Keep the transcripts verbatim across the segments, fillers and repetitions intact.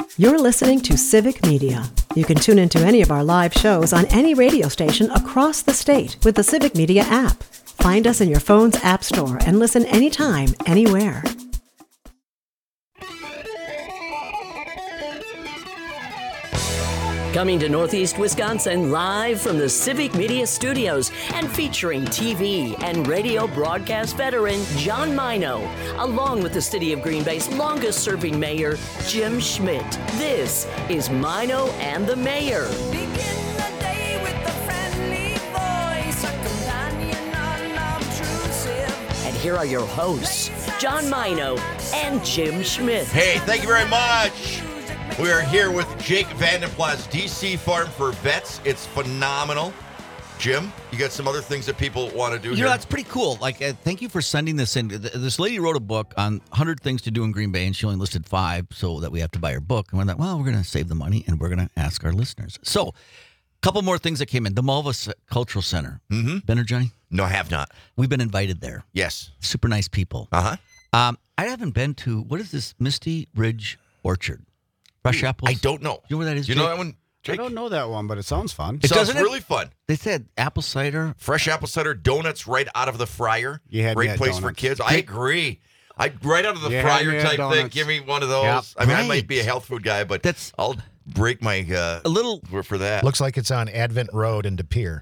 You're listening to Civic Media. You can tune into any of our live shows on any radio station across the state with the Civic Media app. Find us in your phone's app store and listen anytime, anywhere. Coming to Northeast Wisconsin live from the Civic Media Studios and featuring T V and radio broadcast veteran John Mino, along with the City of Green Bay's longest-serving mayor, Jim Schmidt. This is Mino and the Mayor. Begin the day with a friendly voice, a companion unobtrusive. And here are your hosts, John Mino and Jim Schmidt. Hey, thank you very much. We are here with Jake Vandenplas, D C Farm for Vets. It's phenomenal. Jim, you got some other things that people want to do you here? know, that's pretty cool. Like, uh, thank you for sending this in. Th- This lady wrote a book on one hundred things to do in Green Bay, and she only listed five, so that we have to buy her book. And we're like, well, we're going to save the money, and we're going to ask our listeners. So, a couple more things that came in. The Malva Cultural Center. Mm-hmm. Ben or Johnny? No, I have not. We've been invited there. Yes. Super nice people. Uh-huh. Um, I haven't been to, what is this, Misty Ridge Orchard? Fresh apples? I don't know. You know where that is, You know Jake? that one, I Jake? don't know that one, but it sounds fun. It sounds Doesn't it? really fun. They said apple cider. Fresh apple cider, donuts right out of the fryer. You had me Great at place for donuts. kids. I agree. I right out of the You had fryer me at type thing. donuts. Give me one of those. Yep. I mean, I Right. might be a health food guy, but That's- I'll break my uh, A little, for for that. Looks like it's on Advent Road in De Pere.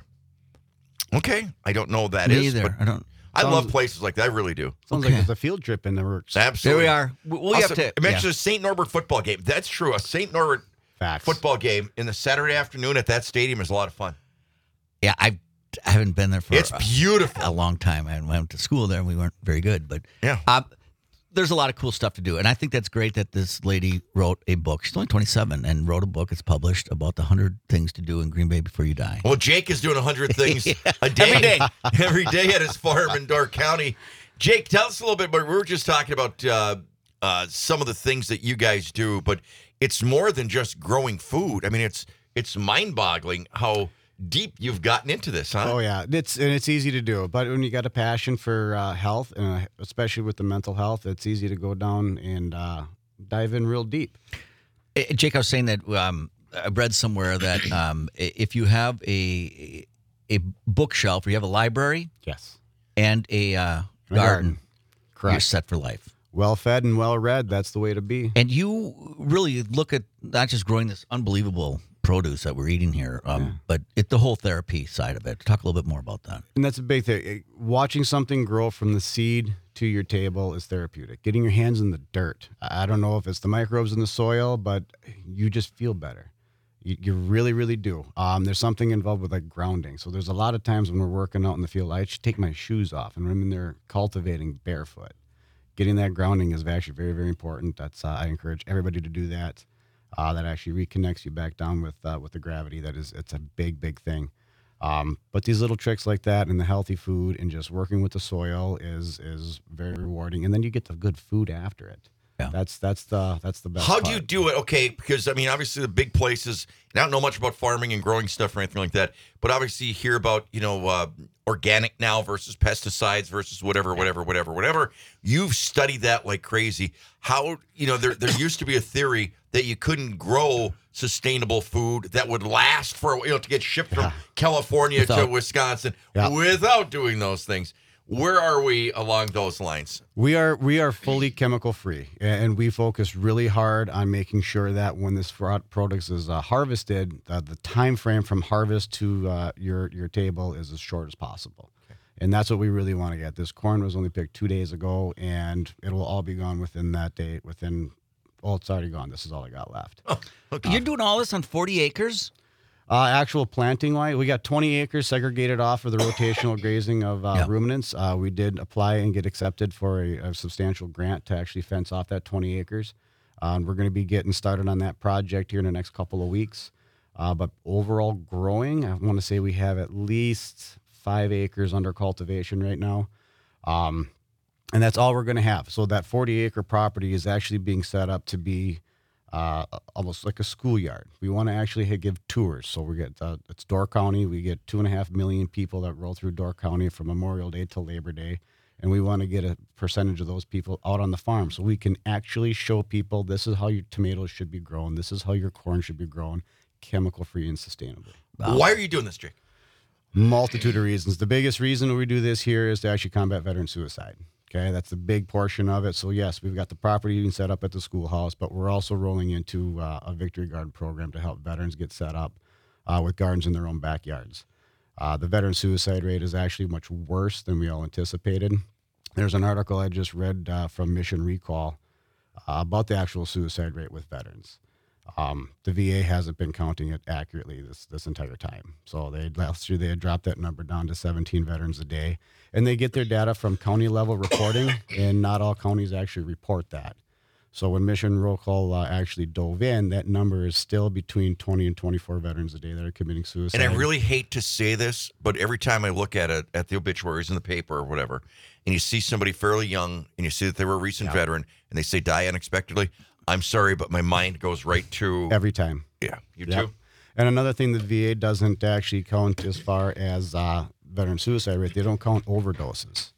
Okay, I don't know what that me is. either. but I don't. I Sounds- love places like that. I really do. Sounds Okay. like there's a field trip in the works. There Absolutely. we are. We, we Also, have to. I mentioned yeah. a Saint Norbert football game. That's true. A Saint Norbert Facts. football game in the Saturday afternoon at that stadium is a lot of fun. Yeah, I've, I haven't been there for It's a, beautiful. a long time. I went to school there, and we weren't very good. But Yeah. uh, there's a lot of cool stuff to do, and I think that's great that this lady wrote a book. She's only twenty-seven and wrote a book. It's published about the hundred things to do in Green Bay before you die. Well, Jake is doing one hundred things a day. Every day. Every day at his farm in Door County. Jake, tell us a little bit, but we were just talking about uh, uh, some of the things that you guys do, but it's more than just growing food. I mean, it's it's mind-boggling how deep you've gotten into this, huh? Oh yeah, it's and it's easy to do. But when you got a passion for uh, health, and uh, especially with the mental health, it's easy to go down and uh, dive in real deep. Uh, Jake, I was saying that um, I read somewhere that um, i- if you have a a bookshelf, or you have a library Yes. and a uh, A garden, you're Correct. set for life. Well fed and well read. That's the way to be. And you really look at not just growing this unbelievable produce that we're eating here, um, Yeah. but it, the whole therapy side of it. Talk a little bit more about that. And that's a big thing. Eh, Watching something grow from the seed to your table is therapeutic. Getting your hands in the dirt. I I don't know if it's the microbes in the soil, but you just feel better. You, you really, really do. Um, there's something involved with like grounding. So there's a lot of times when we're working out in the field, I should take my shoes off, and I'm in there cultivating barefoot. Getting that grounding is actually very, very important. That's uh, I encourage everybody to do that. Uh, that actually reconnects you back down with uh, with the gravity. That is, it's a big, big thing. Um, but these little tricks like that, and the healthy food, and just working with the soil is is very rewarding. And then you get the good food after it. Yeah. That's that's the that's the best. How do you part. do it? Okay, because I mean, obviously the big places, and I don't know much about farming and growing stuff or anything like that, but obviously you hear about, you know, uh, organic now versus pesticides versus whatever, whatever, whatever, whatever. You've studied that like crazy. How, you know, there there used to be a theory that you couldn't grow sustainable food that would last for, you know, to get shipped from California to Without- Wisconsin Yeah. without doing those things. Where are we along those lines? We are we are fully chemical free, and we focus really hard on making sure that when this fro- product is uh, harvested, uh, the time frame from harvest to uh, your your table is as short as possible. And that's what we really want to get. This corn was only picked two days ago, and it will all be gone within that day. Within, well, it's already gone. This is all I got left. You're doing all this on forty acres? Uh, actual planting wise, we got twenty acres segregated off for the rotational grazing of uh, Yeah. ruminants. Uh, we did apply and get accepted for a, a substantial grant to actually fence off that twenty acres. Um, we're going to be getting started on that project here in the next couple of weeks. Uh, but overall growing, I want to say we have at least five acres under cultivation right now. Um, and that's all we're going to have. So that forty acre property is actually being set up to be uh, almost like a schoolyard. We want to actually ha- give tours. So we get, uh, it's Door County. We get two and a half million people that roll through Door County from Memorial Day till Labor Day. And we want to get a percentage of those people out on the farm so we can actually show people this is how your tomatoes should be grown. This is how your corn should be grown, chemical-free and sustainably. Why are you doing this, Jake? Multitude of reasons. The biggest reason we do this here is to actually combat veteran suicide. Okay, that's a big portion of it. So yes, we've got the property being set up at the schoolhouse, but we're also rolling into uh, a Victory Garden program to help veterans get set up uh, with gardens in their own backyards. Uh, the veteran suicide rate is actually much worse than we all anticipated. There's an article I just read uh, from Mission Recall uh, about the actual suicide rate with veterans. Um, the V A hasn't been counting it accurately this this entire time. So they last year they had dropped that number down to seventeen veterans a day, and they get their data from county level reporting, and not all counties actually report that. So when Mission Roll Call uh, actually dove in, that number is still between twenty and twenty-four veterans a day that are committing suicide. And I really hate to say this, but every time I look at it, at the obituaries in the paper or whatever, and you see somebody fairly young, and you see that they were a recent Yeah. veteran, and they say die unexpectedly, I'm sorry, but my mind goes right to every time. yeah, you Yep. too. And another thing that V A doesn't actually count as far as uh, veteran suicide rate, they don't count overdoses.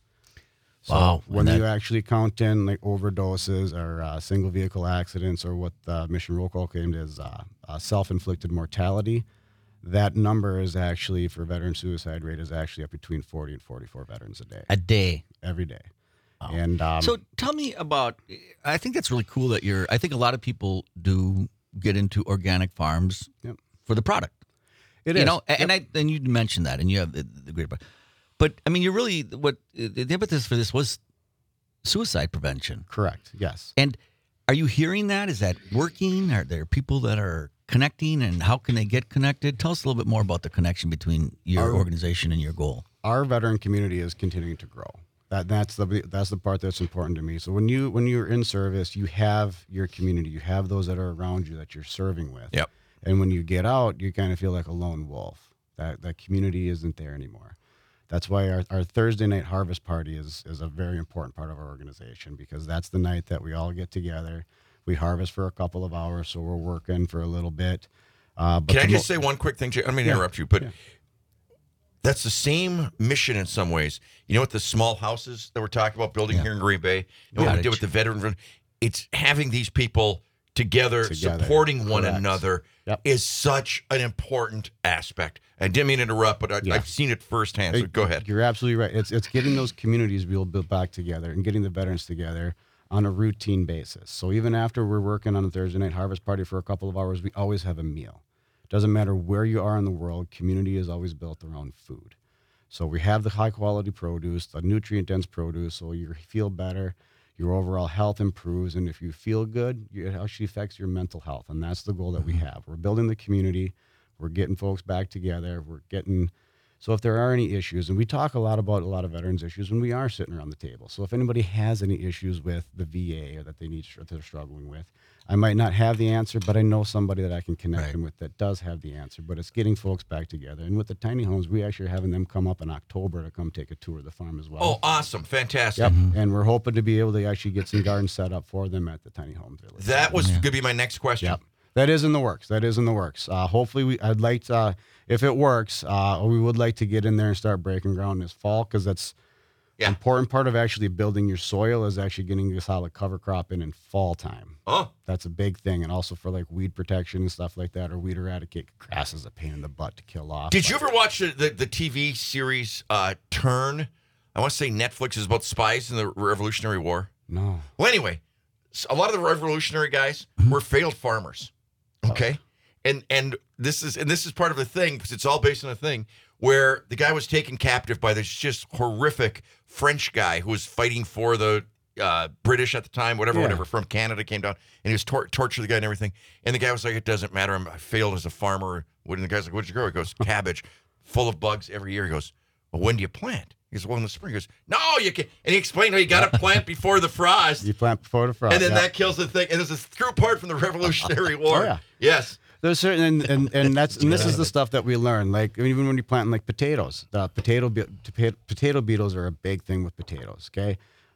So Wow, when and you that- actually count in like overdoses or uh, single vehicle accidents or what the Mission Roll Call claimed as uh, uh, self-inflicted mortality, that number is actually for veteran suicide rate is actually up between forty and forty-four veterans a day, A day. every day. And um, So tell me about. I think that's really cool that you're. I think a lot of people do get into organic farms Yep. for the product. it you is. know, and Yep. I and you mentioned that, and you have the, the great part. But I mean, you're really what the impetus for this was suicide prevention. Correct. Yes. And are you hearing that? Is that working? Are there people that are connecting, and how can they get connected? Tell us a little bit more about the connection between your Our- organization and your goal. Our veteran community is continuing to grow. That that's the that's the part that's important to me. So when you when you're in service, you have your community, you have those that are around you that you're serving with. Yep. And when you get out, you kind of feel like a lone wolf. That that community isn't there anymore. That's why our, our Thursday night harvest party is is a very important part of our organization, because that's the night that we all get together. We harvest for a couple of hours, so we're working for a little bit. Uh, but Can I the just mo- say one quick thing, Jay? I don't mean to Yeah. interrupt you, but Yeah. that's the same mission in some ways. You know what the small houses that we're talking about building Yeah. here in Green Bay? You know what we did Cottage. with the veteran? It's having these people together, Together. supporting one Correct. another Yep. is such an important aspect. I didn't mean to interrupt, but I, Yeah. I've seen it firsthand. So Hey, go ahead. You're absolutely right. It's it's getting those communities real built back together and getting the veterans together on a routine basis. So even after we're working on a Thursday night harvest party for a couple of hours, we always have a meal. Doesn't matter where you are in the world, community is always built around food. So we have the high quality produce, the nutrient dense produce, so you feel better, your overall health improves, and if you feel good, it actually affects your mental health, and that's the goal that we have. We're building the community, we're getting folks back together, we're getting. So if there are any issues, and we talk a lot about a lot of veterans issues when we are sitting around the table. So if anybody has any issues with the V A or that they need that they're struggling with, I might not have the answer, but I know somebody that I can connect Right. them with that does have the answer. But it's getting folks back together. And with the tiny homes, we actually are having them come up in October to come take a tour of the farm as well. Oh, awesome. Fantastic. Yep. And we're hoping to be able to actually get some gardens set up for them at the tiny home village. That was going to be my next question. Yep. That is in the works. That is in the works. Uh, hopefully, we. I'd like to, uh, if it works, uh, we would like to get in there and start breaking ground this fall, because that's Yeah. important part of actually building your soil is actually getting a solid cover crop in in fall time. Oh, That's a big thing, and also for like weed protection and stuff like that, or weed eradicate. Grass is a pain in the butt to kill off. did you ever watch the, the, the T V series uh, Turn? I want to say Netflix is about spies in the Revolutionary War. No. Well, anyway, s- a lot of the revolutionary guys were failed farmers. Okay, and and this is and this is part of the thing, because it's all based on a thing where the guy was taken captive by this just horrific French guy who was fighting for the uh, British at the time, whatever, Yeah. whatever, from Canada, came down, and he was tor- tortured the guy and everything. And the guy was like, "It doesn't matter. I'm, I failed as a farmer." And the guy's like, "What'd you grow?" He goes, "Cabbage, full of bugs every year." He goes, "Well, when do you plant?" He goes, "Well, in the spring." He goes, "No, you can." And he explained how you got to plant before the frost. You plant before the frost. And then yeah. that kills the thing. And there's a true part from the Revolutionary War. Oh, yeah. Yes. There's certain, and, and, and that's and this is the stuff that we learn. Like even when you're planting like potatoes, the potato be- potato potato beetles are a big thing with potatoes. Okay,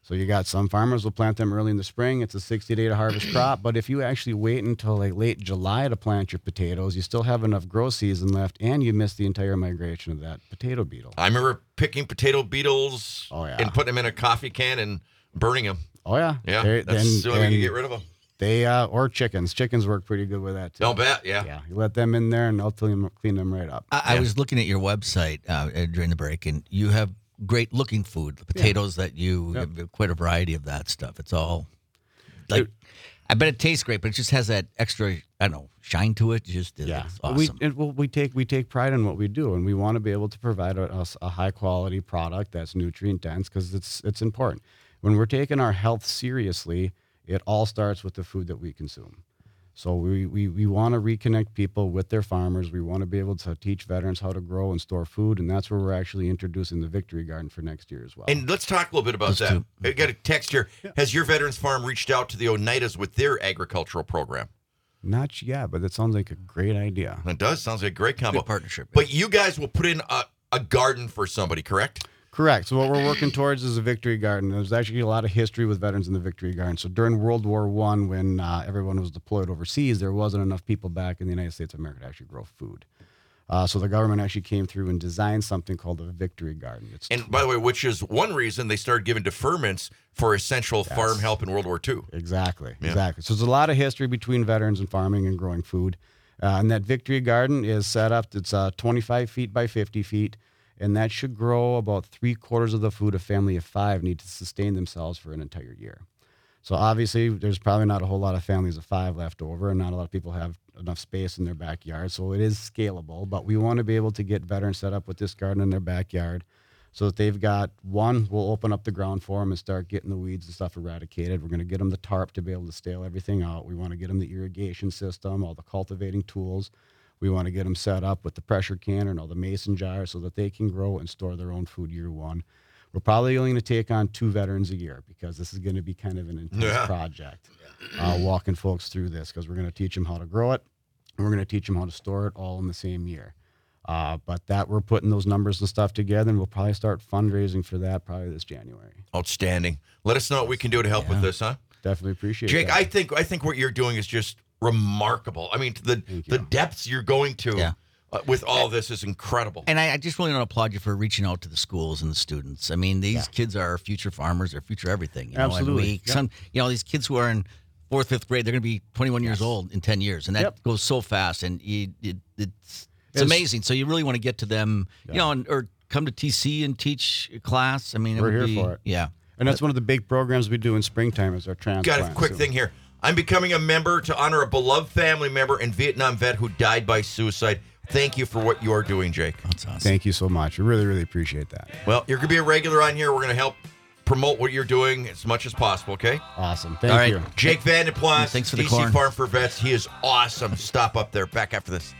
So you got some farmers will plant them early in the spring. It's a sixty day to harvest crop. But if you actually wait until like late July to plant your potatoes, you still have enough grow season left, and you miss the entire migration of that potato beetle. I remember picking potato beetles Oh, yeah. and putting them in a coffee can and burning them. Oh yeah, Yeah, They- that's and- the only way and you can get rid of them. They uh, or chickens. Chickens work pretty good with that too. Don't bet, yeah. Yeah, you let them in there, and they'll clean them, clean them right up. I, I was looking at your website uh, during the break, and you have great looking food. The potatoes that you Yep. have quite a variety of that stuff. It's all like I bet it tastes great, but it just has that extra I don't know shine to it. Just Yeah, it's awesome. we it, well, we take we take pride in what we do, and we want to be able to provide a, a, a high quality product that's nutrient dense because it's it's important. When we're taking our health seriously, it all starts with the food that we consume. So we, we, we want to reconnect people with their farmers. We want to be able to teach veterans how to grow and store food, and that's where we're actually introducing the Victory Garden for next year as well. And let's talk a little bit about Those that. two. I got a text here. Has your Veterans Farm reached out to the Oneidas with their agricultural program? Not yet, but it sounds like a great idea. It does. Sounds like a great combo. Good partnership. But you guys will put in a, a garden for somebody, correct? Correct. So what we're working towards is a Victory Garden. There's actually a lot of history with veterans in the Victory Garden. So during World War One, when uh, everyone was deployed overseas, there wasn't enough people back in the United States of America to actually grow food. Uh, so the government actually came through and designed something called a Victory Garden. It's And by the way, which is one reason they started giving deferments for essential farm help in World War Two. Exactly, Yeah. exactly. So there's a lot of history between veterans and farming and growing food. Uh, and that Victory Garden is set up, it's uh, twenty-five feet by fifty feet, and that should grow about three quarters of the food a family of five need to sustain themselves for an entire year. So obviously, there's probably not a whole lot of families of five left over, and not a lot of people have enough space in their backyard. So it is scalable, but we want to be able to get veterans set up with this garden in their backyard so that they've got, one, we'll open up the ground for them and start getting the weeds and stuff eradicated. We're going to get them the tarp to be able to stale everything out. We want to get them the irrigation system, all the cultivating tools. We want to get them set up with the pressure canner and all the mason jars so that they can grow and store their own food year one. We're probably only going to take on two veterans a year because this is going to be kind of an intense Yeah. project, uh, walking folks through this because we're going to teach them how to grow it and we're going to teach them how to store it all in the same year. Uh, but that we're putting those numbers and stuff together, and we'll probably start fundraising for that probably this January. Outstanding. Let us know what we can do to help with this, huh? Definitely appreciate Jake, that. I think I think what you're doing is just remarkable. I mean, the Thank the you. depths you're going to Yeah. uh, with all this is incredible. And I, I just really want to applaud you for reaching out to the schools and the students. I mean, these kids are our future farmers, they're future everything. You know? Absolutely. And we, Yep. some, you know, these kids who are in fourth, fifth grade, they're going to be twenty-one years old in ten years, and that Yep. goes so fast. And you, it, it's it's It's- amazing. So you really want to get to them, you know, and, or come to T C and teach a class. I mean, it We're would here be, for it. Yeah. And that's one of the big programs we do in springtime is our transplant. Got a quick So- thing here. I'm becoming a member to honor a beloved family member and Vietnam vet who died by suicide. Thank you for what you are doing, Jake. That's awesome. Thank you so much. I really, really appreciate that. Well, you're going to be a regular on here. We're going to help promote what you're doing as much as possible, okay? Awesome. Thank All right. you. Jake Van de Plas, Thanks for the D C corn. Farm for Vets. He is awesome. Stop up there. Back after this.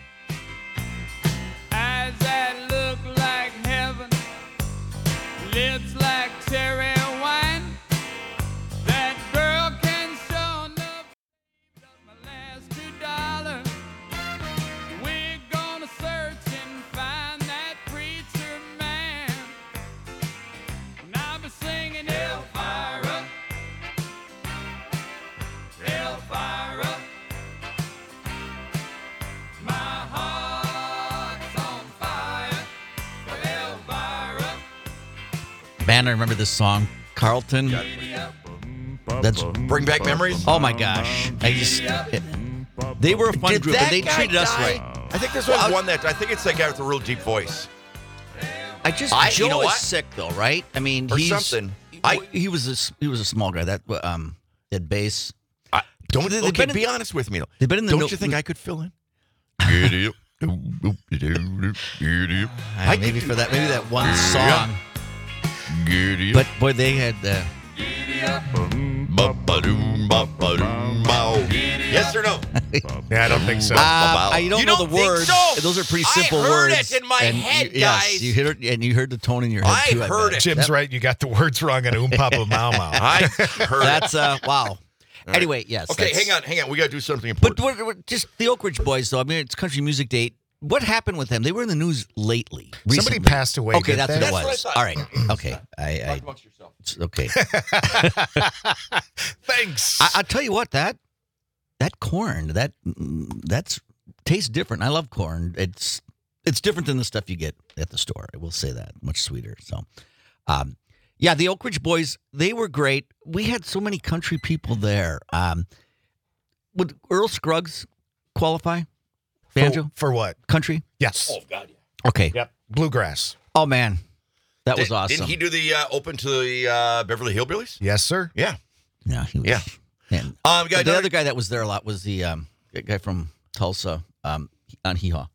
Eyes that look like heaven, lips like cherry wine. That girl can show enough my last two dollars. We're gonna search and find that preacher man. And I'll be singing Elvira, Elvira. My heart's on fire for Elvira. Man, I remember this song, Carlton. That's Bring back memories. oh my gosh. I just they were a fun Did group, that and they guy treated us die? right. I think this was one that I think it's that guy with the real deep voice. I just I- you Joe know is what? sick though, right? I mean, Or he's something. I, I- he was a s- he was a small guy that um at base. I, don't They- they've okay, been in- be honest with me. Though. they've been in the Don't no- you think I could fill in? Uh, I maybe could for that maybe that one Yeah. song. But boy, they had uh, Yes or no? Yeah, I don't think so. uh, I don't You know don't the think words. so? Those are pretty I simple heard words. it in my and head, you, yes, guys. you heard it, and you heard the tone in your head I too. heard bet. it. Jim's right. You got the words wrong on Oom Papa Mau Mau. I heard That's it. uh wow. Anyway, yes. Okay, that's- hang on, hang on. We got to do something But important. we're, we're just the Oak Ridge Boys, though. I mean, it's Country Music Day. what happened with them? They were in the news lately. Somebody recently. passed away. Okay, didn't that's they? what it That's was. what I All right. Okay. I, Talk I amongst yourself. it's- okay. Thanks. I, I'll tell you what that that corn that that's tastes different. I love corn. It's it's different than the stuff you get at the store. I will say that, much sweeter. So, um, yeah, the Oak Ridge Boys, they were great. We had so many country people there. Um, would Earl Scruggs qualify? Banjo For, for what? country? Yes. Oh God, yeah. Okay. Yep. Bluegrass. Oh man, that was Did- awesome. Didn't he do the uh, open to the uh, Beverly Hillbillies? Yes, sir. Yeah. Yeah, he was. Yeah. And Um, we got the another- other guy that was there a lot was the um, guy from Tulsa um, on Hee Haw.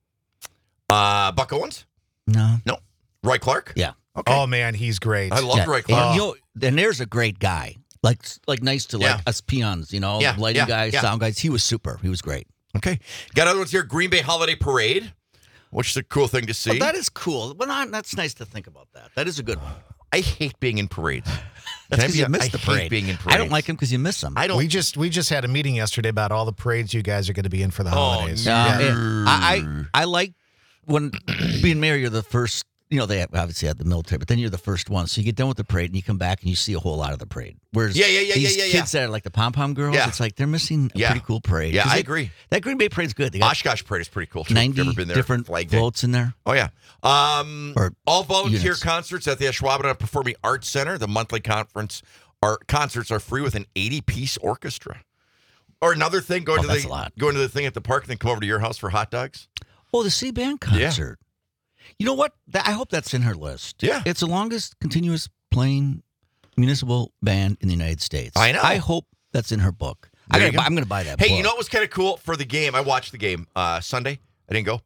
uh, Buck Owens, No. Roy Clark. Yeah. Okay. Oh man, he's great. I love yeah. Roy And, Clark. you know, and there's a great guy. Like, like nice to like Yeah. us peons, you know, Yeah, lighting yeah, guys, yeah. sound guys. He was super. He was great. Okay. Got other ones here. Green Bay Holiday Parade, which is a cool thing to see. Well, that is cool. Well, not, that's nice to think about that. That is a good one. I hate being in parades. That's Can I because be- you missed I the hate parade. being in I don't parades. like him because you miss them. I don't. we just we just had a meeting yesterday about all the parades you guys are going to be in for the Oh, holidays. no. Uh, Yeah. and I, I I like when being mayor, you're the first. You know, they have, obviously had the military, but then you're the first one. So you get done with the parade and you come back and you see a whole lot of the parade. Whereas Yeah, yeah, yeah, these yeah, yeah, kids that are like the pom pom girls, Yeah. it's like they're missing a Yeah. pretty cool parade. Yeah, 'Cause I they- agree. That Green Bay parade's good. They got Oshkosh Parade is pretty cool too. ninety If you've ever been there? different Flag Day. votes in there. Oh yeah. Um, Or all volunteer units. concerts at the Ashwaubenon Performing Arts Center. The monthly conference are concerts are free with an eighty piece orchestra. Or another thing, going Oh, to that's the a lot. going to the thing at the park, and then come over to your house for hot dogs. Oh, the C band concert. You know what? That, I hope that's in her list. Yeah. It's the longest continuous playing municipal band in the United States. I know. I hope that's in her book. I There gotta you buy, go. I'm going to buy that Hey, book. you know what was kind of cool for the game? I watched the game uh, Sunday. I didn't go.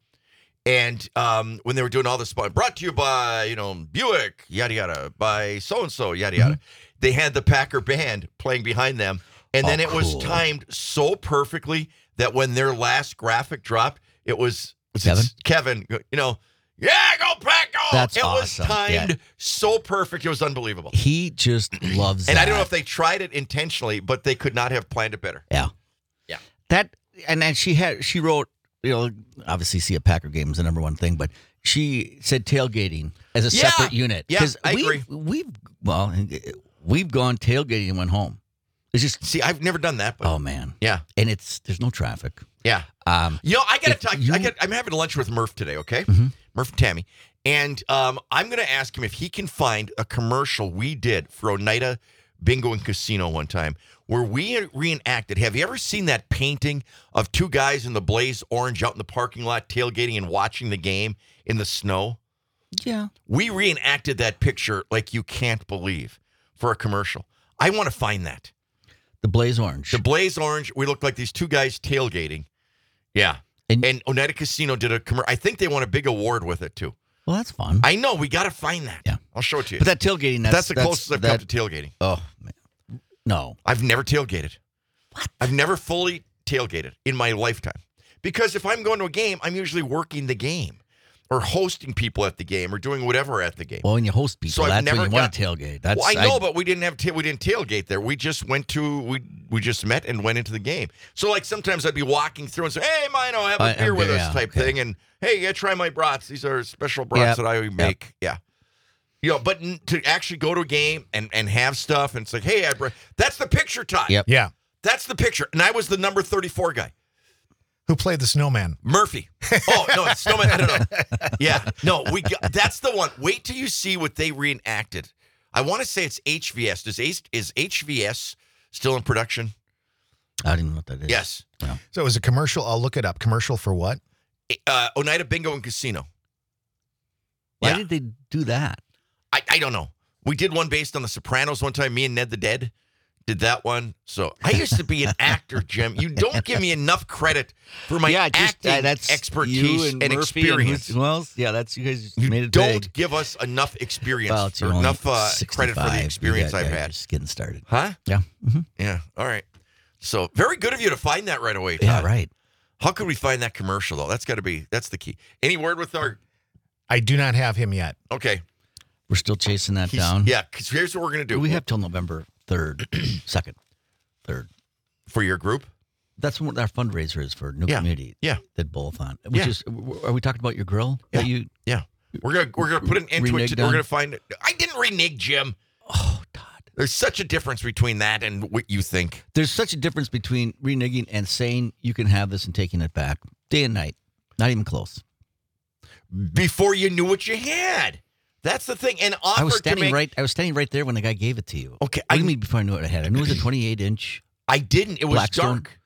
And um, when they were doing all this, brought to you by, you know, Buick, yada, yada, by so-and-so, yada, yada. Mm-hmm. They had the Packer band playing behind them. And then Oh, it was cool. timed so perfectly that when their last graphic dropped, it was, was Kevin? It Kevin, you know, yeah, go Pack, go. That's it awesome. was timed Yeah. so perfect. It was unbelievable. He just loves And that. I don't know if they tried it intentionally, but they could not have planned it better. Yeah. Yeah. That and then she had she wrote, you know, obviously see a Packer game is the number one thing, but she said tailgating as a Yeah. separate unit. Yeah, 'Cause I we've, agree. We've well, we've gone tailgating and went home. It's just See, I've never done that, but oh man. yeah, And it's there's no traffic. yeah. Um You know, I got If to talk. you- I got. I'm having lunch with Murph today. Okay, Mhm. Murph and Tammy, and um, I'm going to ask him if he can find a commercial we did for Oneida Bingo and Casino one time where we reenacted. Have you ever seen that painting of two guys in the blaze orange out in the parking lot tailgating and watching the game in the snow? yeah. We reenacted that picture like you can't believe for a commercial. I want to find that. The Blaze Orange. The blaze orange. We looked like these two guys tailgating. Yeah. And- And, Oneida Casino did a commercial. I think they won a big award with it too. well, that's fun. I know. We got to find that. Yeah. I'll show it to you. but that tailgating that's that's, the closest I've that, come to tailgating. Oh man. No. I've never tailgated. What? I've never fully tailgated in my lifetime. Because if I'm going to a game, I'm usually working the game or hosting people at the game or doing whatever at the game. Well, when you host people, So I've that's when never you want got- to tailgate. That's well, I know, but we didn't have ta- we didn't tailgate there. We just went to we we just met and went into the game. So like sometimes I'd be walking through and say, "Hey, Mino, have a Uh, beer with yeah, us," type okay. thing, and hey, yeah, try my brats. These are special brats Yep, that I make. Yeah, you know, but n- to actually go to a game and and have stuff and it's like, "Hey, I br-, that's the picture, Todd. Yep. Yeah. That's the picture." And I was the number thirty-four guy. Who played the snowman? Murphy. Oh, no, it's Snowman. I don't know. Yeah. No, we got, that's the one. Wait till you see what they reenacted. I want to say it's H V S. Does H, is H V S still in production? I don't even know what that is. Yes. So it was a commercial. I'll look it up. Commercial for what? Uh, Oneida Bingo and Casino. Why Yeah. did they do that? I, I don't know. We did one based on The Sopranos one time. Me and Ned the Dead did that one. So I used to be an actor, Jim. You don't give me enough credit for my acting uh, that's expertise you and, and, Murphy and experience. who's- well, yeah, that's you guys you made it don't big. give us enough experience Well, it's or only enough uh, credit for the sixty-five. experience You I've got- had. Just getting started. Huh? Yeah. Mhm. Yeah. All right. So very good of you to find that right away, Todd. Yeah. Right. How could we find that commercial though? That's got to be that's the key. Any word with our? I do not have him yet. Okay. We're still chasing that He's- down. Yeah. Because here's what we're gonna do. We have till November third, second, third. for your group. that's what our fundraiser is for New Yeah. Community. Yeah. That Bowl-a-thon. Which Yeah. is, are we talking about your grill? Yeah. That you, Yeah. We're gonna we're gonna put an end to it. Reneged Today. We're on? gonna find it. I didn't renege, Jim. oh, Todd. There's such a difference between that and what you think. There's such a difference between reneging and saying you can have this and taking it back day and night. Not even close. Before you knew what you had. That's the thing. And offered I was to standing make, right. I was standing right there when the guy gave it to you. Okay, What do I- you mean before I knew what I had? I knew it was a twenty-eight inch. I didn't. It was Blackstone? dark.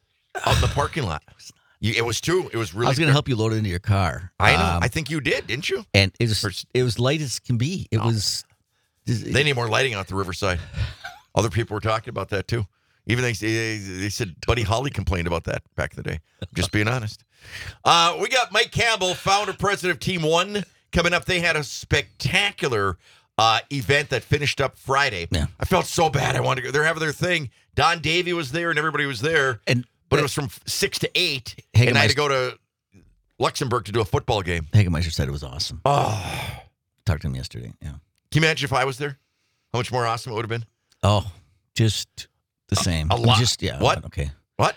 Out the parking lot. You, it was too. It was really. I was going to help you load it into your car. I know. Um, I think you did, didn't you? and it was Or- it was light as can be. It Oh. was. They need more lighting out the Riverside. Other people were talking about that too. Even they, they, they said Buddy Holly complained about that back in the day. Just being honest. Uh, we got Mike Campbell, founder president of Team One, coming up. They had a spectacular uh, event that finished up Friday. Yeah. I felt so bad. I wanted to go. They're having their thing. Don Davey was there, and everybody was there. And But it was from six to eight, Hagemeister- and I had to go to Luxembourg to do a football game. Hagemeister said it was awesome. Oh, Talked to him yesterday. Yeah. can you imagine if I was there? How much more awesome it would have been? Oh, just the same. a lot. Just yeah. What? Okay. What?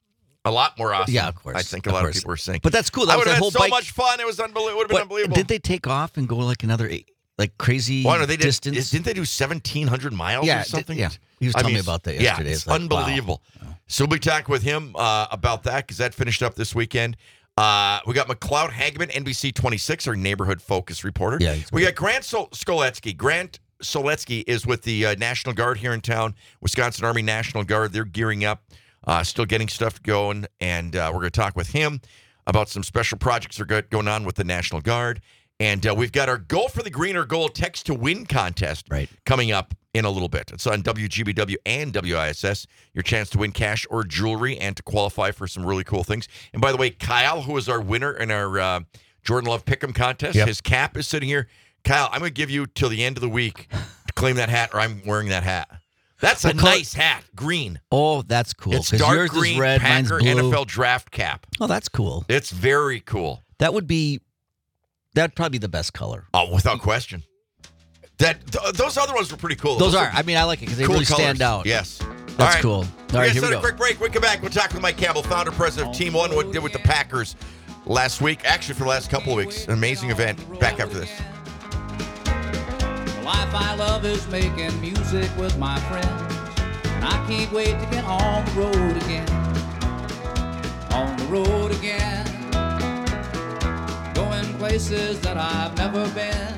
A lot more awesome. Yeah, of course. I think a Of lot course. of people were saying. But that's cool. That I was would that have whole had so bike. much fun. It was unbelievable. It would have been But unbelievable. did they take off and go like another eight, like crazy Well, no, they did, distance? Didn't they do seventeen hundred miles Yeah, or something? did- yeah. He was I telling mean, me about that Yeah, yesterday. it's It's like, wow. unbelievable. So we'll be talking with him uh, about that because that finished up this weekend. Uh, we got McLeod Hageman, N B C twenty-six, our neighborhood focus reporter. Yeah, he's we great. got Grant Sol- Skoletsky. Grant Soletsky is with the uh, National Guard here in town, Wisconsin Army National Guard. They're gearing up, uh, still getting stuff going, and uh, we're going to talk with him about some special projects that are go- going on with the National Guard. And uh, we've got our Go for the Green or Gold Text to Win contest Right. coming up in a little bit. It's on W G B W and W I S S. Your chance to win cash or jewelry and to qualify for some really cool things. And by the way, Kyle, who is our winner in our uh, Jordan Love Pick'em contest, Yep. his cap is sitting here. Kyle, I'm going to give you till the end of the week to claim that hat, or I'm wearing that hat. That's a What color- nice hat, green. Oh, that's cool. It's 'cause dark yours green is red, mine's Packer blue. N F L draft cap. Oh, that's cool. It's very cool. That would be. That'd probably be the best color. Oh, without question. That th- those other ones were pretty cool. Those are. I mean, I like it because they cool really colors. stand out. Yes. That's All right. cool. All We're right, going here to we set a go. quick break. When we come back, we'll talk with Mike Campbell, founder, president of Team One, what did with the Packers last week. Actually, for the last couple of weeks. An amazing event. Back after this. The life I love is making music with my friends. And I can't wait to get on the road again. On the road again. Going places that I've never been.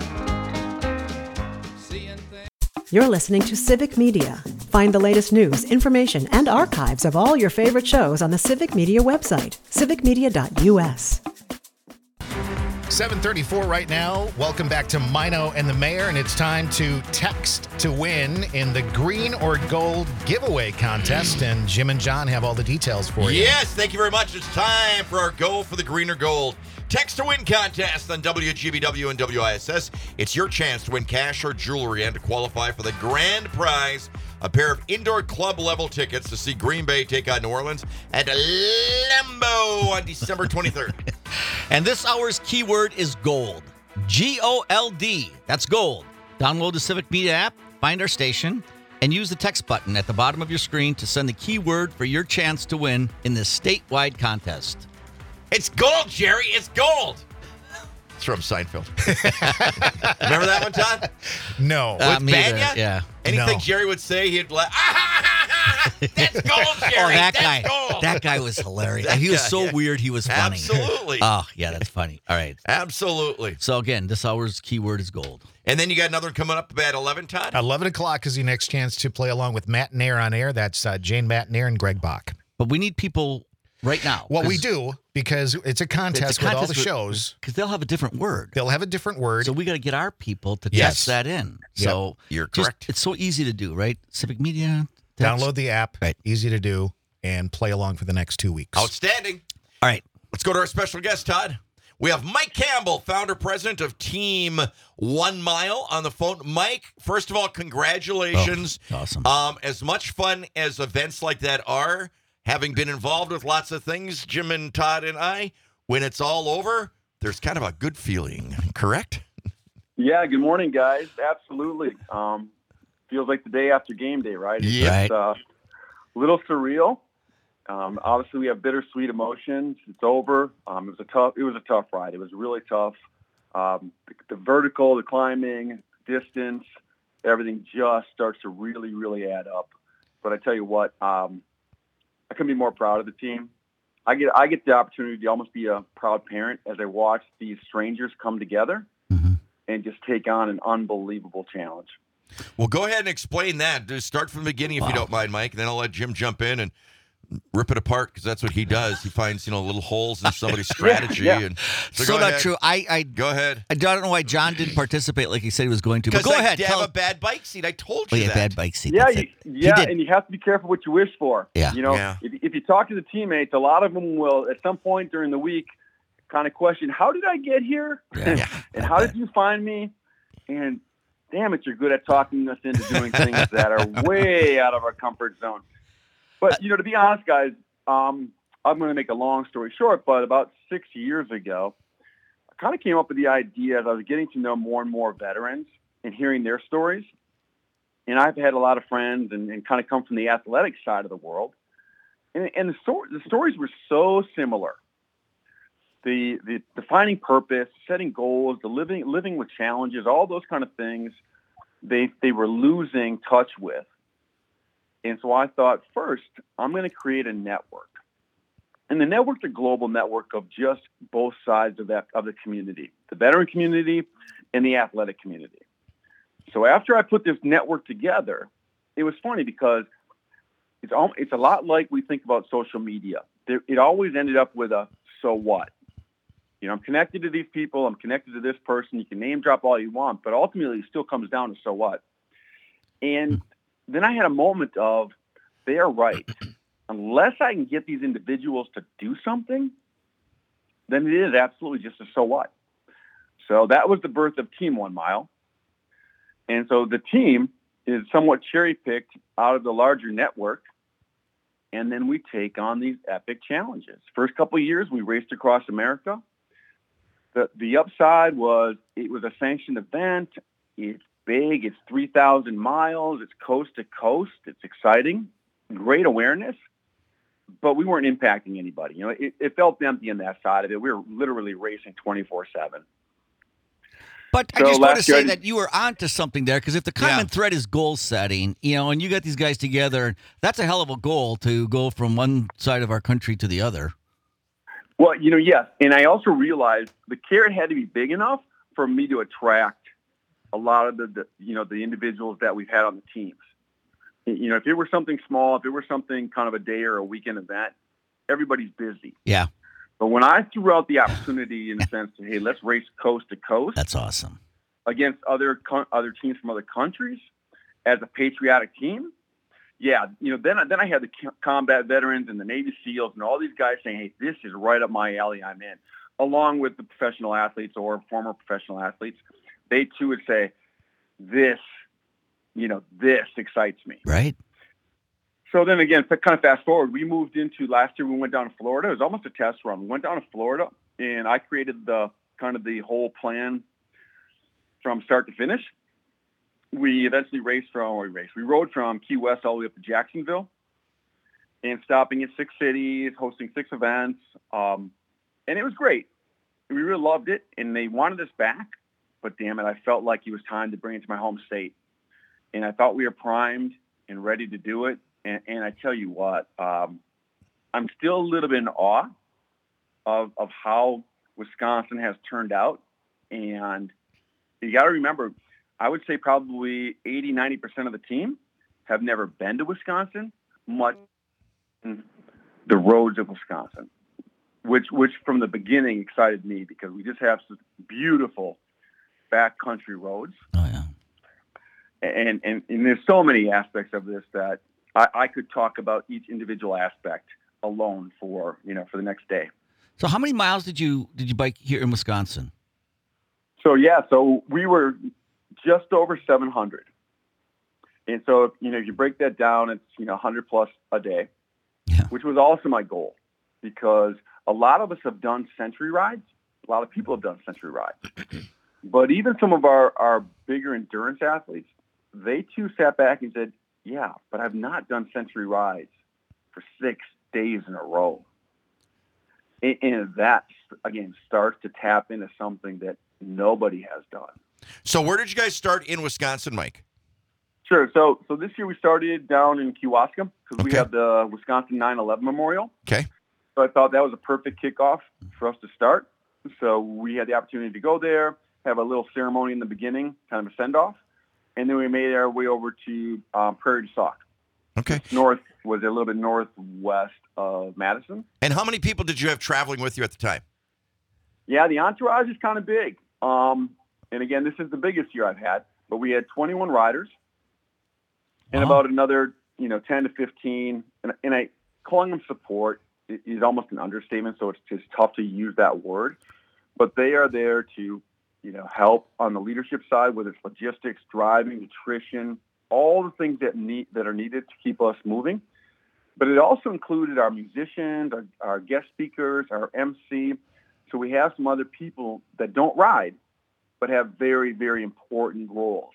Seeing things. You're listening to Civic Media. Find the latest news, information, and archives of all your favorite shows on the Civic Media website, civic media dot u s. seven thirty-four right now. Welcome back to Mino and the Mayor, and it's time to text to win in the Green or Gold giveaway contest. And Jim and John have all the details for you. Yes, thank you very much. It's time for our Go for the Green or Gold Text to Win contest on W G B W and W I S S. It's your chance to win cash or jewelry and to qualify for the grand prize, a pair of indoor club level tickets to see Green Bay take on New Orleans at Lambeau on December twenty-third. And this hour's keyword is gold. G O L D. That's gold. Download the Civic Media app, find our station, and use the text button at the bottom of your screen to send the keyword for your chance to win in this statewide contest. It's gold, Jerry. It's gold. It's from Seinfeld. Remember that one, Todd? No. Uh, With me either, Banya? yeah. Anything No. Jerry would say, he'd like, ah, ha, ha, ha, ha. That's gold, Jerry. Oh, that That's guy. gold. That guy was hilarious. That he was guy, so yeah. weird, he was funny. Absolutely. Oh, yeah, that's funny. All right. Absolutely. So again, this hour's keyword is gold. And then you got another one coming up at eleven, Todd? eleven o'clock is your next chance to play along with Matt Nair on air. That's uh, Jane Matt Nair and Greg Bach. But we need people right now. Well, we do because it's a contest, with all the shows. Because they'll have a different word. They'll have a different word. So we got to get our people to Yes. text that in. Yep. So You're just- correct. It's so easy to do, right? Civic Media. text. Download the app. Right. Easy to do. And play along for the next two weeks. Outstanding. All right. Let's go to our special guest, Todd. We have Mike Campbell, founder, president of Team One Mile on the phone. Mike, first of all, congratulations. Oh, awesome. Um, as much fun as events like that are, having been involved with lots of things, Jim and Todd and I, when it's all over, there's kind of a good feeling, correct? Yeah, good morning, guys. Absolutely. Um, feels like the day after game day, right? It's Yeah. just, uh, a little surreal, Um, obviously, we have bittersweet emotions. It's over. Um, it was a tough. It was a tough ride. It was really tough. Um, the, the vertical, the climbing, distance, everything just starts to really, really add up. But I tell you what, um, I couldn't be more proud of the team. I get I get the opportunity to almost be a proud parent as I watch these strangers come together Mm-hmm. and just take on an unbelievable challenge. Well, go ahead and explain that. Just start from the beginning if Wow. you don't mind, Mike, and then I'll let Jim jump in and rip it apart because that's what he does. He finds, you know, little holes in somebody's strategy. yeah. And So, go not ahead. true. I, I Go ahead. I don't know why John didn't participate like he said he was going to. But Because go I ahead. have Tell a bad bike seat. I told Oh you yeah, that. bad bike seat. Yeah, That's you, it. yeah, He did. and you have to be careful what you wish for. Yeah. You know, Yeah. if, if you talk to the teammates, a lot of them will, at some point during the week, kind of question, "How did I get here? Yeah. Yeah. and I how bet. did you find me?" And damn it, you're good at talking us into doing things that are way out of our comfort zone. But you know, to be honest, guys, um, I'm going to make a long story short. But about six years ago, I kind of came up with the idea as I was getting to know more and more veterans and hearing their stories. And I've had a lot of friends and, and kind of come from the athletic side of the world. And, and the, sto- the stories were so similar. The, the defining purpose, setting goals, the living living with challenges, all those kind of things, they they were losing touch with. And so I thought, first, I'm going to create a network. And the network's a global network of just both sides of that of the community, the veteran community and the athletic community. So after I put this network together, it was funny because it's all, it's a lot like we think about social media. There, it always ended up with a so what. You know, I'm connected to these people. I'm connected to this person. You can name drop all you want, but ultimately it still comes down to so what. And then I had a moment of, they are right. Unless I can get these individuals to do something, then it is absolutely just a so what. So that was the birth of Team One Mile. And so the team is somewhat cherry-picked out of the larger network, and then we take on these epic challenges. First couple of years, we raced across America. The, the upside was it was a sanctioned event. It's big. It's three thousand miles. It's coast to coast. It's exciting. Great awareness. But we weren't impacting anybody. You know, it, it felt empty on that side of it. We were literally racing twenty-four seven. But I So just want to last year say I- that you were onto something there because if the common Yeah. thread is goal setting, you know, and you got these guys together, that's a hell of a goal to go from one side of our country to the other. Well, you know, yes. And I also realized the carrot had to be big enough for me to attract a lot of the, the you know, the individuals that we've had on the teams. You know, if it were something small, if it were something kind of a day or a weekend event, everybody's busy. Yeah, But when I threw out the opportunity in the sense of, hey, let's race coast to coast that's awesome. against other co- other teams from other countries as a patriotic team, yeah, you know, then, then I had the co- combat veterans and the Navy SEALs and all these guys saying, hey, this is right up my alley, I'm in, along with the professional athletes or former professional athletes. They, too, would say, this, you know, this excites me. Right? So then again, kind of fast forward, we moved into last year. We went down to Florida. It was almost a test run. We went down to Florida, and I created the kind of the whole plan from start to finish. We eventually raced from, or we raced, we rode from Key West all the way up to Jacksonville, and stopping at six cities, hosting six events, um, and it was great. We really loved it, and they wanted us back. But damn it, I felt like it was time to bring it to my home state, and I thought we were primed and ready to do it. And, and I tell you what, um, I'm still a little bit in awe of, of how Wisconsin has turned out. And you got to remember, I would say probably eighty, ninety percent of the team have never been to Wisconsin, much the roads of Wisconsin, which, which from the beginning excited me because we just have some beautiful backcountry roads. Oh, yeah. And, and, and there's so many aspects of this that I, I could talk about each individual aspect alone for, you know, for the next day. So how many miles did you did you bike here in Wisconsin? So, yeah, so we were just over seven hundred. And so, you know, if you break that down, it's, you know, one hundred plus a day, Yeah. which was also my goal because a lot of us have done century rides. A lot of people have done century rides. But even some of our, our bigger endurance athletes, they too sat back and said, yeah, but I've not done century rides for six days in a row. And, and that, again, starts to tap into something that nobody has done. So where did you guys start in Wisconsin, Mike? Sure. So so this year we started down in Kewaskum because we Okay. have the Wisconsin nine eleven Memorial. Okay. So I thought that was a perfect kickoff for us to start. So we had the opportunity to go there, have a little ceremony in the beginning, kind of a send-off, and then we made our way over to um, Prairie du Sac. Okay. North was a little bit northwest of Madison. And how many people did you have traveling with you at the time? Yeah, the entourage is kind of big. Um, and again, this is the biggest year I've had, but we had twenty-one riders and Wow. about another, you know, ten to fifteen. And, and I calling them support i- is almost an understatement, so it's just tough to use that word. But they are there to, you know, help on the leadership side, whether it's logistics, driving, nutrition, all the things that need that are needed to keep us moving. But it also included our musicians, our, our guest speakers, our M C. So we have some other people that don't ride, but have very, very important roles.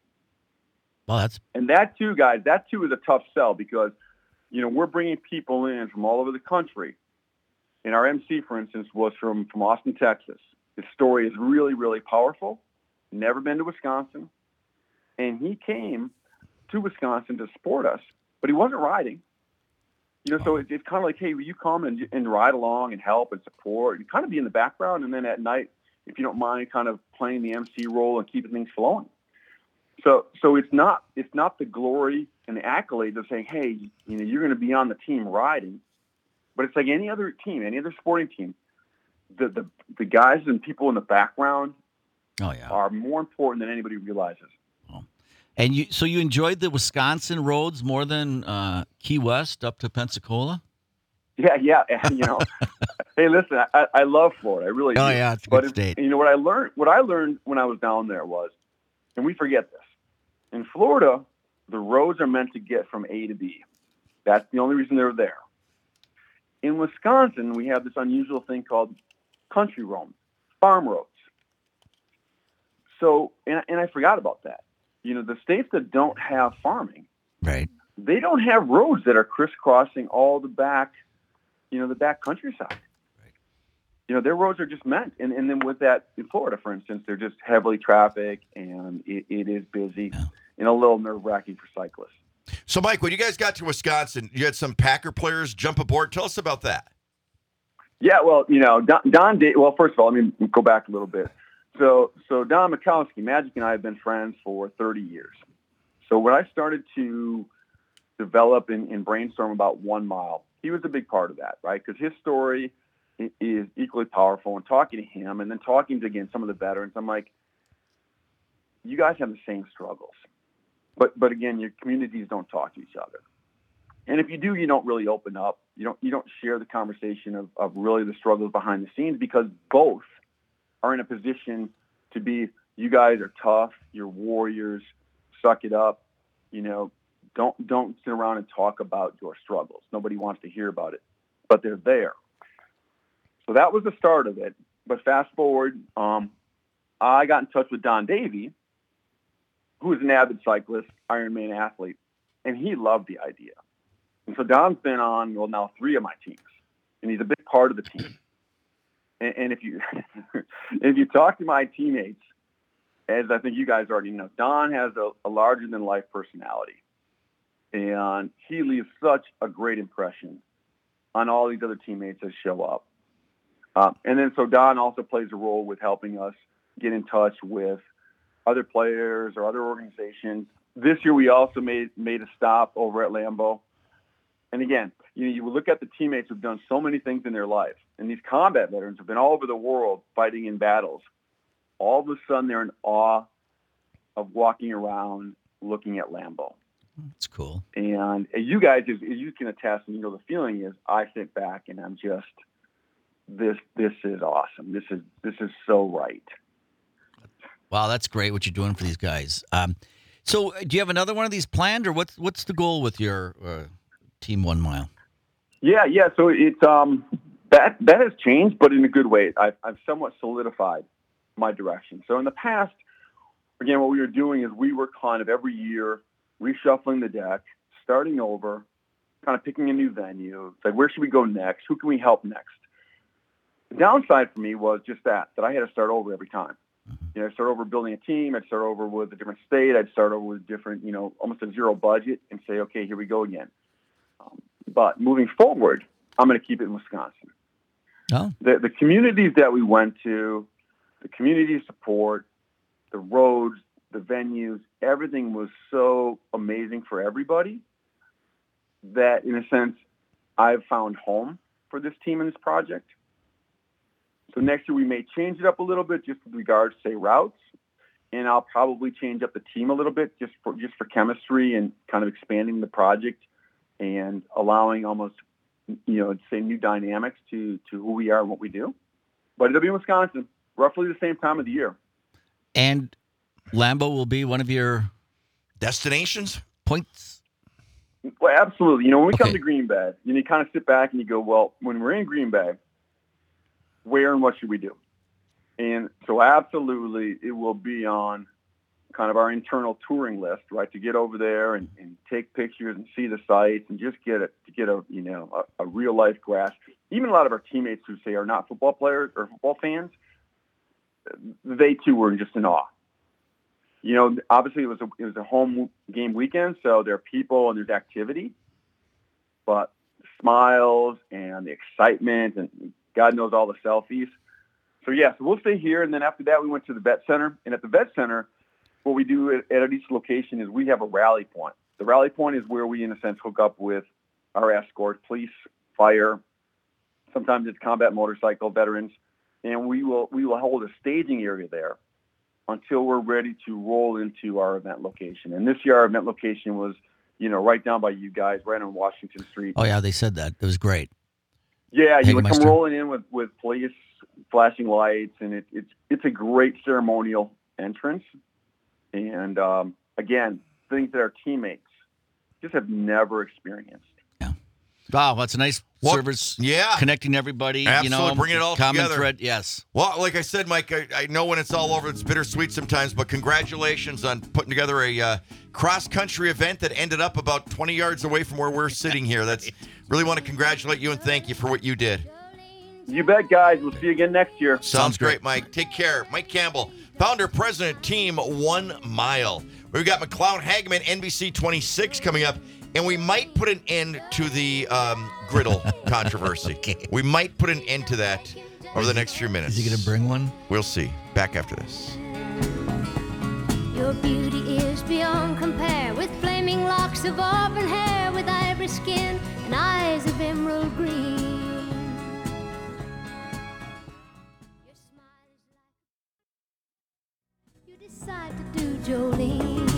Well, that's And that too, guys, that too is a tough sell because, you know, we're bringing people in from all over the country. And our M C, for instance, was from, from Austin, Texas. His story is really, really powerful. Never been to Wisconsin. And he came to Wisconsin to support us, but he wasn't riding. You know, so it, it's kind of like, hey, will you come and, and ride along and help and support and kind of be in the background. And then at night, if you don't mind, kind of playing the M C role and keeping things flowing. So, so it's not it's not the glory and the accolades of saying, hey, you know, you're going to be on the team riding, but it's like any other team, any other sporting team. The the the guys and people in the background oh yeah. are more important than anybody realizes. And you, so you enjoyed the Wisconsin roads more than uh, Key West up to Pensacola? Yeah, yeah, and, you know. Hey, listen, I, I love Florida. I really Oh do. yeah, it's a But good it- state. you know what I learned? What I learned when I was down there was, and we forget this. In Florida, the roads are meant to get from A to B. That's the only reason they're there. In Wisconsin, we have this unusual thing called country roads, farm roads. So, and, and I forgot about that. You know, the states that don't have farming, Right. they don't have roads that are crisscrossing all the back, you know, the back countryside. You know, their roads are just meant. And, and then with that, in Florida, for instance, they're just heavily trafficked and it, it is busy Yeah. and a little nerve-wracking for cyclists. So, Mike, when you guys got to Wisconsin, you had some Packer players jump aboard. Tell us about that. Yeah, well, you know, Don, Don Da- well, first of all, let me go back a little bit. So, so Don Mikowski, Magic and I have been friends for thirty years. So when I started to develop and, and brainstorm about One Mile, he was a big part of that, right? Because his story i- is equally powerful. And talking to him and then talking to, again, some of the veterans, I'm like, you guys have the same struggles. But, but again, your communities don't talk to each other. And if you do, you don't really open up. You don't you don't share the conversation of, of really the struggles behind the scenes because both are in a position to be, you guys are tough, you're warriors, suck it up, you know, don't don't sit around and talk about your struggles. Nobody wants to hear about it, but they're there. So that was the start of it. But fast forward, um, I got in touch with Don Davey, who is an avid cyclist, Ironman athlete, and he loved the idea. And so Don's been on, well, now three of my teams, and he's a big part of the team. And, and if you if you talk to my teammates, as I think you guys already know, Don has a, a larger-than-life personality, and he leaves such a great impression on all these other teammates that show up. Uh, and then so Don also plays a role with helping us get in touch with other players or other organizations. This year we also made made a stop over at Lambeau. And again, you know, you look at the teammates who've done so many things in their life, and these combat veterans have been all over the world fighting in battles. All of a sudden, they're in awe of walking around looking at Lambeau. That's cool. And you guys, as you can attest, and you know the feeling is, I sit back and I'm just, this this is awesome. This is this is so right. Wow, that's great what you're doing for these guys. Um, so, uh, do you have another one of these planned, or what's what's the goal with your uh, Team One Mile? Yeah, yeah. So it's um that that has changed, but in a good way. I've I've somewhat solidified my direction. So in the past, again, what we were doing is we were kind of every year reshuffling the deck, starting over, kind of picking a new venue. It's like, where should we go next? Who can we help next? The downside for me was just that, that I had to start over every time. You know, I'd start over building a team. I'd start over with a different state. I'd start over with different, you know, almost a zero budget and say, okay, here we go again. Um, but moving forward, I'm going to keep it in Wisconsin. Oh. The, the communities that we went to, the community support, the roads, the venues, everything was so amazing for everybody that, in a sense, I've found home for this team and this project. So next year we may change it up a little bit just with regards to, say, routes, and I'll probably change up the team a little bit just for just for chemistry and kind of expanding the project and allowing almost, you know, say new dynamics to to who we are and what we do. But it'll be in Wisconsin, roughly the same time of the year. And Lambeau will be one of your Destinations? points. Well, absolutely. You know, when we come Okay. to Green Bay, you, know, you kind of sit back and you go, well, when we're in Green Bay, where and what should we do? And so absolutely it will be on kind of our internal touring list, right, to get over there and, and take pictures and see the sites and just get a, to get a, you know, a, a real life grasp. Even a lot of our teammates who say are not football players or football fans, they too were just in awe. You know, obviously it was a, it was a home game weekend, so there are people and there's activity, but the smiles and the excitement and God knows all the selfies. So yeah, so we'll stay here, and then after that we went to the vet center, and at the vet center, what we do at, at each location is we have a rally point. The rally point is where we, in a sense, hook up with our escort, police, fire. Sometimes it's combat motorcycle veterans, and we will we will hold a staging area there until we're ready to roll into our event location. And this year, our event location was, you know, right down by you guys, right on Washington Street. Oh, yeah, they said that. It was great. Yeah, you would come Hagemeister. rolling in with, with police, flashing lights, and it, it's it's a great ceremonial entrance. And um, again, things that our teammates just have never experienced. Wow, that's a nice Well, service. yeah. Connecting everybody. Absolutely, You know, bringing it all common together. thread. Yes. Well, like I said, Mike, I, I know when it's all over, it's bittersweet sometimes, but congratulations on putting together a uh, cross-country event that ended up about twenty yards away from where we're sitting here. That's really want to congratulate you and thank you for what you did. You bet, guys. We'll see you again next year. Sounds, Sounds great, great. Mike. Take care. Mike Campbell, founder, president, team One Mile. We've got McLeod Hageman, N B C twenty-six coming up, and we might put an end to the um, griddle controversy. Okay. We might put an end to that over the next few minutes. Is he going to bring one? We'll see. Back after this. Your beauty is beyond compare, with flaming locks of auburn hair, with ivory skin and eyes of emerald green. Your smile is like you decide to do Jolene.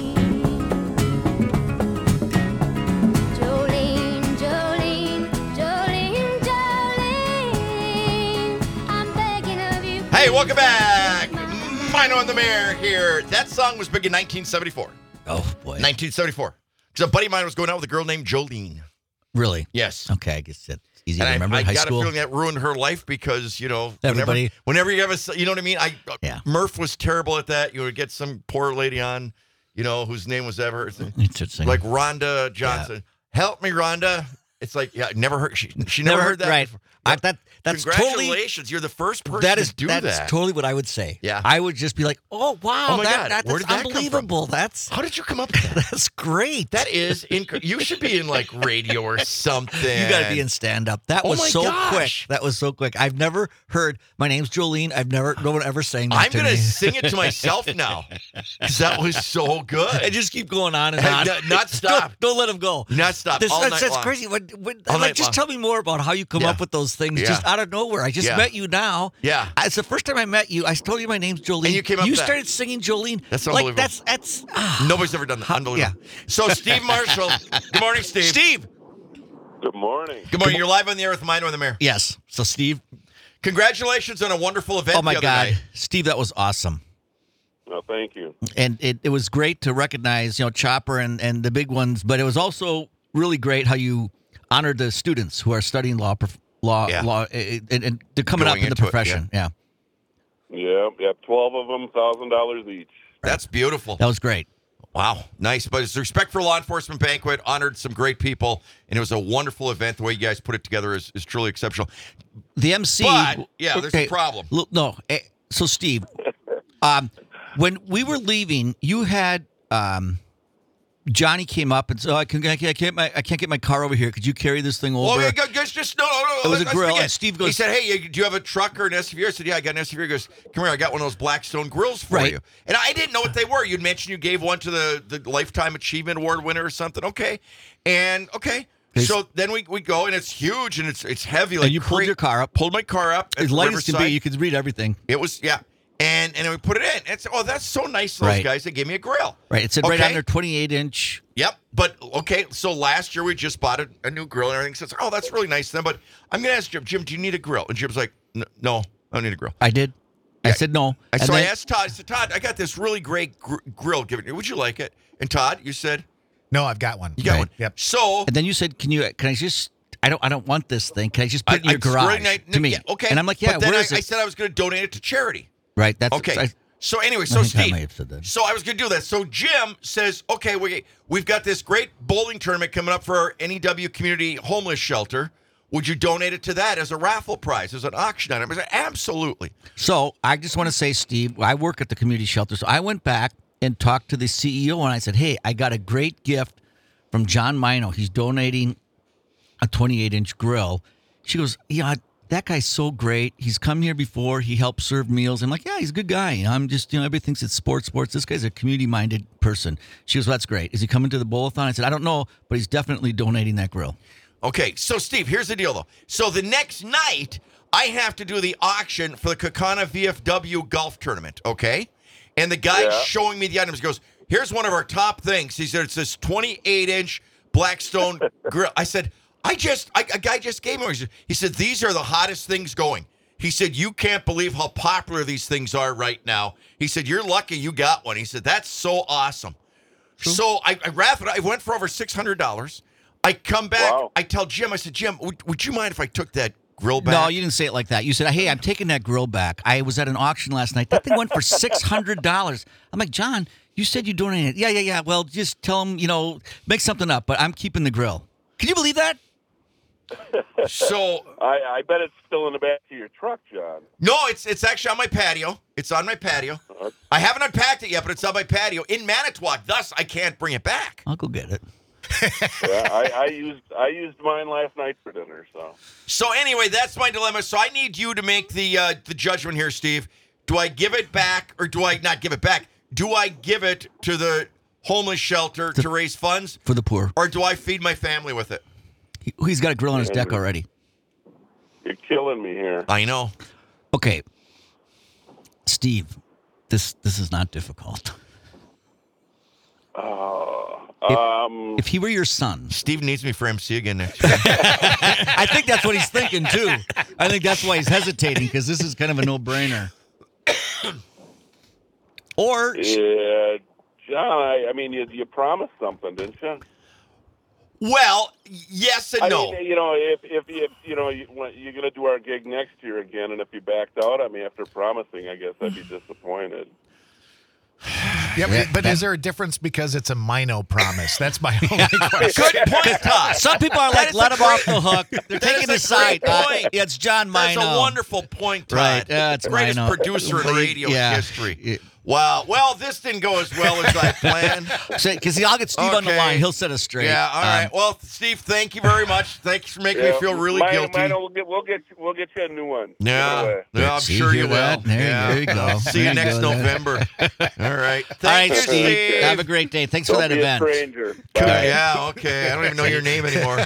Jolene, Jolene, Jolene, Jolene, I'm begging of you. Hey, welcome back. Mino and the Mayor here. That song was big in nineteen seventy-four. Oh, boy. nineteen seventy-four. Because a buddy of mine was going out with a girl named Jolene. Really? Yes. Okay, I guess that's easy And to remember. I, I High got school. a feeling that ruined her life because, you know, Everybody- whenever, whenever you have a, you know what I mean? I Yeah. Murph was terrible at that. You would get some poor lady on, you know, whose name was ever, Interesting. like Rhonda Johnson. Help me, Rhonda. It's like, yeah, never heard, she, she never, heard that. Right. before. I, that, that's totally. Congratulations. You're the first person That is to do that's that. totally what I would say. Yeah. I would just be like, "Oh wow, Oh my that, God, that- where that's did that come from? unbelievable. That's How did you come up with that? that's great. That is inc- you should be in like radio or something. You got to be in stand up. That Oh was my so gosh. quick. That was so quick. I've never heard. My name's Jolene. I've never. No one ever sang that I'm to gonna me. sing it to myself now because that was so good. And just keep going on and Hey, on. not- not stop. Don't, don't let him go. Not stop. This, all that's night that's long. crazy. When, when, All like, night just long. tell me more about how you come Yeah. up with those things Yeah. just out of nowhere. I just Yeah. met you now. Yeah. It's the first time I met you. I told you my name's Jolene. And you came up You with that. started singing Jolene. That's like unbelievable. that's that's. ah. Nobody's ever done that. How- Unbelievable. So Steve Marshall. Good morning, Steve. Steve. Good morning. Good morning. You're live on the air with Mino and the Mayor. Yes. So Steve. Congratulations on a wonderful event. Oh my the other God, night. Steve, that was awesome. No, thank you. And it, it was great to recognize, you know, Chopper and, and the big ones, but it was also really great how you honored the students who are studying law, prof- law, Yeah. law, eh, and, and they're coming Going up in the into it, profession. yeah. Yeah, yeah, twelve of them, thousand dollars each. That's beautiful. that was great. Wow, nice. But it's a Respect for Law Enforcement banquet, honored some great people, and it was a wonderful event. The way you guys put it together is, is truly exceptional. The M C. But, yeah, there's okay, a problem. look, No, eh, so Steve, um, when we were leaving, you had um, Johnny came up and said, oh, I, can, I, can't, I, can't my, I can't get my car over here. Could you carry this thing over? Well, yeah, just, just no, no, no. It was a let's grill, begin. and Steve goes- He said, "Hey, you- do you have a truck or an S U V?" I said, "Yeah, I got an S U V." He goes, "Come here, I got one of those Blackstone grills for Right. you." And I didn't know what they were. You'd mentioned you gave one to the, the Lifetime Achievement Award winner or something. Okay, and okay. So then we, we go, and it's huge, and it's it's heavy. Like and you pulled cra- your car up. Pulled my car up. As at light as can be, Riverside. you could read everything. It was, yeah. And and then we put it in. It's oh, that's so nice of those Right. guys. They gave me a grill. Right. It said right Okay. on there, twenty-eight inch. Yep. But okay, so last year we just bought a, a new grill and everything. So it's like, oh, that's really nice of them. But I'm gonna ask Jim, Jim, do you need a grill? And Jim's like, "N- no, I don't need a grill. I did. I Yeah. said no. And And so I then- asked Todd, I said, Todd, I got this really great gr- grill. Give it. Would you like it? And Todd, you said No, I've got one. you got Right. one. Yep. So And then you said, "Can you? Can I just? I don't. I don't want this thing. Can I just put it in I- your it's garage really nice- to me?" yeah, okay. And I'm like, "Yeah. But then Where I, is I it?" said I was going to donate it to charity. Right. That's Okay. I, So anyway, I so think I Steve, may have said that. so I was going to do that. So Jim says, okay, we we've got this great bowling tournament coming up for our N E W Community Homeless Shelter. Would you donate it to that as a raffle prize, as an auction item? I said, absolutely. So I just want to say, Steve, I work at the community shelter. So I went back and talked to the C E O, and I said, "Hey, I got a great gift from John Mino. He's donating a twenty-eight inch grill." She goes, "Yeah, that guy's so great. He's come here before. He helped serve meals." I'm like, "Yeah, he's a good guy. I'm just, you know, everybody thinks it's sports, sports. This guy's a community-minded person." She goes, "Well, that's great. Is he coming to the bowl-a-thon?" I said, "I don't know, but he's definitely donating that grill." Okay, so Steve, here's the deal, though. So the next night, I have to do the auction for the Kakana V F W golf tournament, okay? And the guy Yeah. showing me the items goes, here's one of our top things. He said, it's this twenty-eight inch Blackstone grill. I said, I just, I, a guy just gave me one. He said- He said, these are the hottest things going. He said, you can't believe how popular these things are right now. He said, you're lucky you got one. He said, that's so awesome. So I, I wrapped it. I went for over six hundred dollars. I come back. Wow. I tell Jim, I said, Jim, would, would you mind if I took that grill back? No, you didn't say it like that. You said, "Hey, I'm taking that grill back. I was at an auction last night. That thing went for six hundred dollars." I'm like, "John, you said you donated it." "Yeah, yeah, yeah. Well, just tell him, you know, make something up, but I'm keeping the grill." Can you believe that? So I, I bet it's still in the back of your truck, John. no, it's it's actually on my patio. It's on my patio. I haven't unpacked it yet, but it's on my patio in Manitowoc. Thus, I can't bring it back. I'll go get it. Yeah, I, I used I used mine last night for dinner. So So anyway, that's my dilemma. So I need you to make the uh, the judgment here, Steve. Do I give it back or do I not give it back? Do I give it to the homeless shelter to raise funds, For the poor. or do I feed my family with it? He, he's got a grill on his deck already. you're killing me here. I know. Okay. Steve, this this is not difficult. Um, If he were your son, Steve needs me for M C again next year. I think that's what he's thinking too. I think that's why he's hesitating, because this is kind of a no-brainer. Or yeah, John. I, I mean, you you promised something, didn't you? Well, yes and I no. mean, you know, if if if you know you, when you're going to do our gig next year again, and if you backed out on me after promising, I guess I'd be disappointed. Yeah, but, but is there a difference because it's a Mino promise? That's my only question. Good point, Todd. some people are That like, is let a him off the hook. They're That taking is his a great side. Uh, point. it's John That's Mino. a wonderful point, Todd. Right, yeah, it's Greatest Mino. producer in radio Yeah. history. Yeah. Wow. Well, this didn't go as well as I planned. Because I'll get Steve on the Okay. line. He'll set us straight. Yeah. All Um, right. Well, Steve, thank you very much. Thanks for making me feel really mine, guilty. Mine, we'll get we'll get you, we'll get you a new one. Yeah, Right away. yeah, I'm See, sure hear you will. that? There you- yeah. there you go. See you There you next go. November. All right. Thank All right, you, Steve. Steve. Have a great day. Thanks Don't for that be event. a stranger. Good. Bye. Yeah. Okay. I don't even know your name anymore.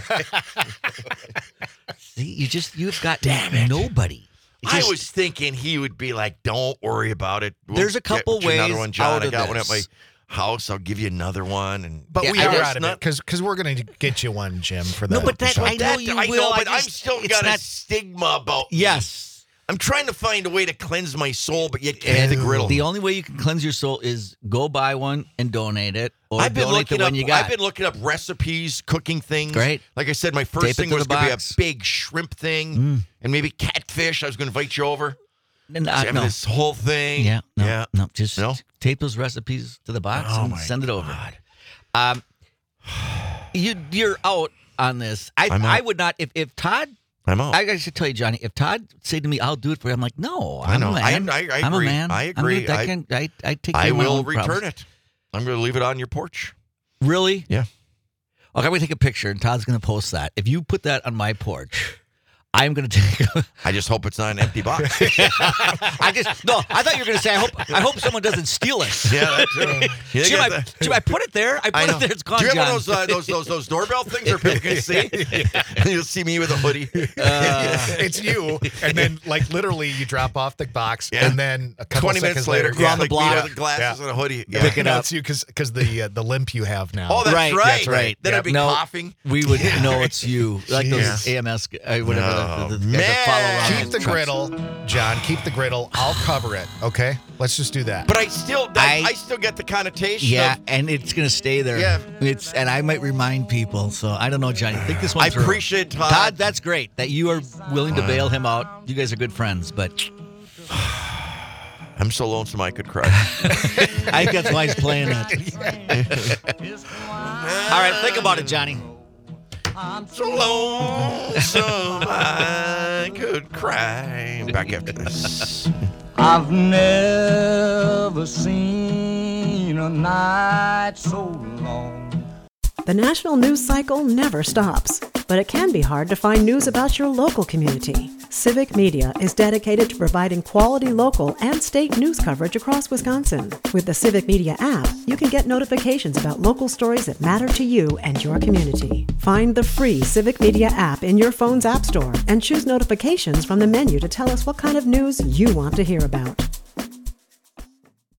See, you just you've got nobody. It I just- was thinking he would be like, "Don't worry about it. We'll There's a get couple you another ways one, John. out I of got one at my this. house. I'll give you another one." And But Yeah, we I are guess out of not- it because we're going to get you one, Jim, for the No, but the that- show. I know you I will. know, I but I'm just- still it's got a not- stigma about me. Yes. I'm trying to find a way to cleanse my soul, but yet can't the griddle. The only way you can cleanse your soul is go buy one and donate it, or I've been donate looking the up. one you got. I've been looking up recipes, cooking things. Great. Like I said, my Tape it first thing to was the going to be box. a big shrimp thing, and maybe catfish. I was going to invite you over. n- uh, having no. this whole thing. Yeah, no, yeah. no. Just No? tape those recipes to the box Oh, and my send it over. Um, you you're out on this. I I'm I out. would not if if Todd. I'm out. I, I should tell you, Johnny. If Todd said to me, "I'll do it for you," I'm like, "No, I I'm know. a I- man. I- I I'm a agree. man. I I'm agree. gonna- I I- can. I, I take. Care I of my will own return problems. it. I'm going to leave it on your porch. Really? Yeah. Okay, I'm gonna take a picture, and Todd's gonna post that. If you put that on my porch, I'm gonna take. A, I just hope it's not an empty box. I just no. I thought you were gonna say. I hope. I hope someone doesn't steal it. Yeah, that too. You Jim, got I, that? Jim, I put it there. I put I know. it there. It's gone. Do you have John. one of those, uh, those those those doorbell things where people can see? You'll see me with a hoodie. It's you, and then like literally you drop off the box, Yeah. and then a couple Twenty minutes seconds later, later, go yeah. on the block with glasses Yeah. and a hoodie. Yeah. Pick it No, up. it's you because because the uh, the limp you have now. Oh, that's Right, right. that's right. Then Yep. I'd be No, coughing. We would Yeah. know it's you, like those Yes. A M S, uh, whatever. Oh, the, the, the guys that follow around Keep those the trucks. griddle, John. Keep the griddle. I'll cover it. Okay, let's just do that. But I still, I, I- I still get the connotation. Yeah, of, and it's gonna stay there. Yeah. it's and I might remind people. So I don't know, Johnny. Think this one I through. appreciate Todd. Todd, that's great that you are willing to bail him out. You guys are good friends, but I'm so lonesome I could cry. I think that's why he's playing it. All right, think about it, Johnny. So lonesome I could cry. Back after this. I've never seen a night so long. The national news cycle never stops, but it can be hard to find news about your local community. Civic Media is dedicated to providing quality local and state news coverage across Wisconsin. With the Civic Media app, you can get notifications about local stories that matter to you and your community. Find the free Civic Media app in your phone's app store and choose notifications from the menu to tell us what kind of news you want to hear about.